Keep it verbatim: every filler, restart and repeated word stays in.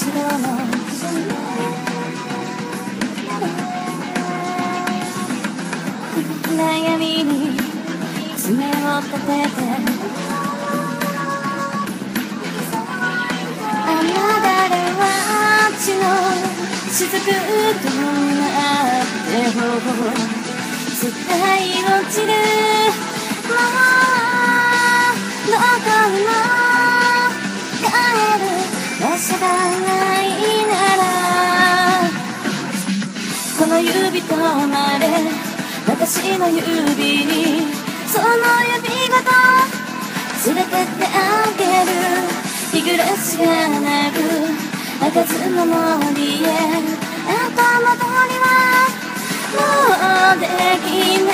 ろの暗闇に爪を立てて雨だれは血の雫となって頬を伝い落ちるもうどこにも帰る場所がないならこの指とまれ私の指にその指ごと連れてってあげる日暮らしが鳴る開かずの森へあと戻りはもうできない